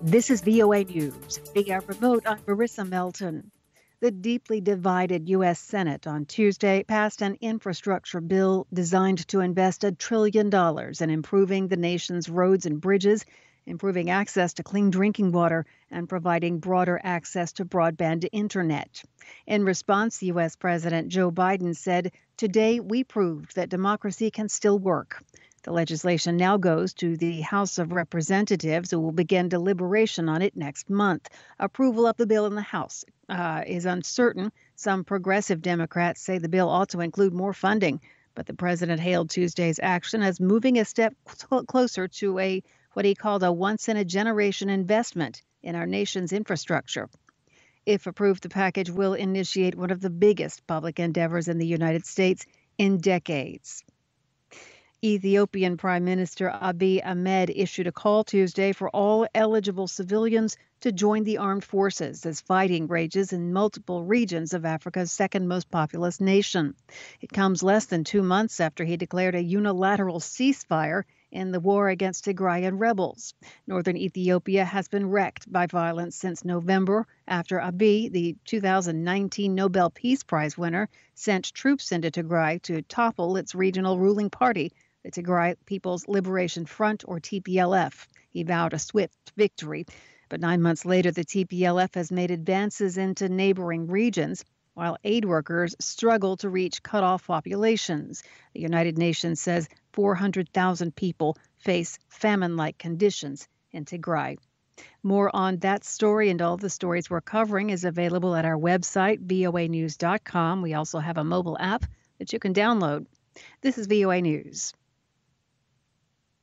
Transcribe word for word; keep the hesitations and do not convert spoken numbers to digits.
This is V O A News. Via remote, I'm Marissa Melton. The deeply divided U S. Senate on Tuesday passed an infrastructure bill designed to invest a trillion dollars in improving the nation's roads and bridges, improving access to clean drinking water, and providing broader access to broadband internet. In response, U S. President Joe Biden said, "Today we proved that democracy can still work." The legislation now goes to the House of Representatives, who will begin deliberation on it next month. Approval of the bill in the House uh, is uncertain. Some progressive Democrats say the bill ought to include more funding, but the president hailed Tuesday's action as moving a step cl- closer to a what he called a once-in-a-generation investment in our nation's infrastructure. If approved, the package will initiate one of the biggest public endeavors in the United States in decades. Ethiopian Prime Minister Abiy Ahmed issued a call Tuesday for all eligible civilians to join the armed forces as fighting rages in multiple regions of Africa's second most populous nation. It comes less than two months after he declared a unilateral ceasefire in the war against Tigrayan rebels. Northern Ethiopia has been wrecked by violence since November after Abiy, the two thousand nineteen Nobel Peace Prize winner, sent troops into Tigray to topple its regional ruling party, the Tigray People's Liberation Front, or T P L F. He vowed a swift victory. But nine months later, the T P L F has made advances into neighboring regions, while aid workers struggle to reach cut-off populations. The United Nations says four hundred thousand people face famine-like conditions in Tigray. More on that story and all the stories we're covering is available at our website, V O A news dot com. We also have a mobile app that you can download. This is V O A News.